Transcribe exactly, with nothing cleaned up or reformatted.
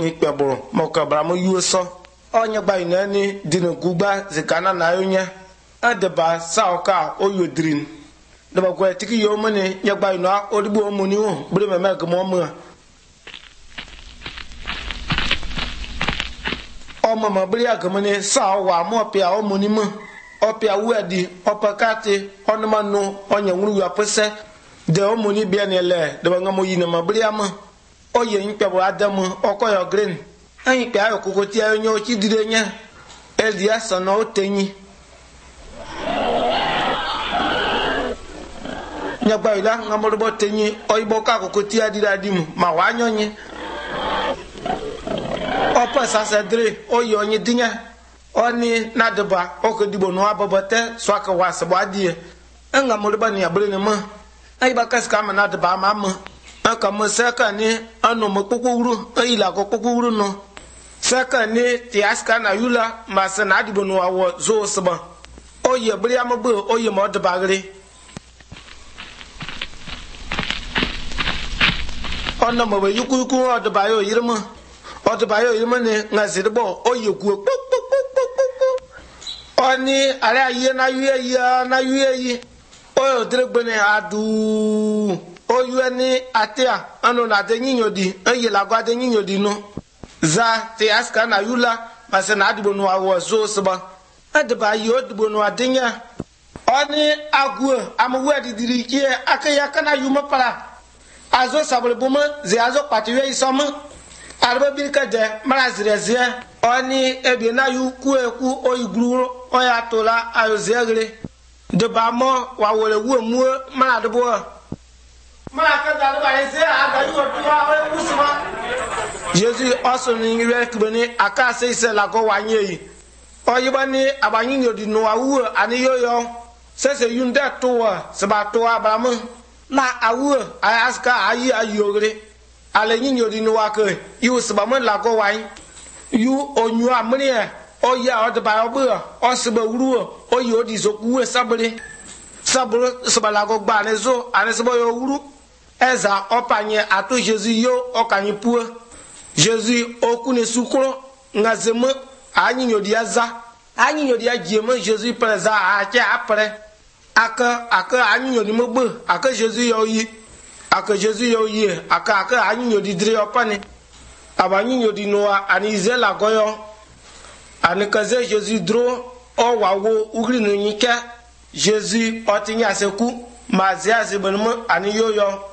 ikpeburu mokabra mo yuso onye gba inani dinu gugba zikana na yonya adeba saoka oyodrin deba ko tiki yo mane nyagba ina odibo omuni o bure meme gmo mo ọmọ mọ bírí àgọmọni sáà wà mọ ọpẹ àwọn ọmọ onímọ ọpẹ awúẹdì ọpẹ káàtì ọnùmọnù ọnyẹwúrú apẹsẹ dẹ ọmọ oníbi ẹni ẹlẹ dẹbẹ ńgọmọ yìí nàmọ bírí àmọ ọyẹ yín pẹbù ádámù ọkọyọ green ẹyìn pẹ ayọ kókó tí ayọ nyẹ ọtí dìde nyẹ ẹdì ẹsàn náà ó tẹyìn nyagba yìí lá ńgọmọdébọ tẹyìn ọyìnbọ ká kókó tí adìrẹ adìmù mà wàá nyọ nyẹ. Opa sasedre oyi onye dinye oni nadeba okodibo no abobete swaka wasabo adie enga moliba ni abule ne ma ai bakas ka ma nadeba ma ma aka mo seka ni anu mo kokowuru ai la ko kokowuru no seka ni tiaska na yula ma se na adibo no awo zo seba oyi abule amagbo oyi mo debagre ono mo be yuku yuku odebayo yirma otobayo yimane ngazirbo oyeku oni ara ye na yuye ya na yuye yi oyo dregbene adu oyu ni atia anu na de nyinyodi eye lagwa de nyinyodi no za te aska na yula mase na adibo no awo so seba adeba yo adibo no adenya oni agu amwe didiri ki akaya kana yuma para azo sabule buma ze azo patiwe isoma arba birka de marazireze oni ebi na yu ku eku oyiguru oya tola ayozegre de bamo wa wole wu mu maradbo maraka da ba ese aga yu otua o usuma Jesus also ni rek beni aka se ise la go wanye yi oyiba ni abanyi ni odi no awu ani yoyo sese yunde towa se ba towa abramu na awu ayaska ayi ayogre ale nyinyo di no wake yu seba la go wan yu onyu amri e oya odba obu o seba wuru o yi odi zoku we sabere sabere seba la go gba ne zo ane seba yo wuru eza opanye ato Jesus yo okanyi pu Jesus okune sukro ngazemo anyinyo di aza anyinyo di ajemo Jesus preza ache apre aka aka anyinyo di mogbo aka Jesus yo yi aka Jesus yo yi aka aka anyinyo di dire opani abanyinyo di noa ani izela goyo ani kaze Jesus dro o wawo ugri no nyika Jesus otinya seku mazia sebenmo ani yoyo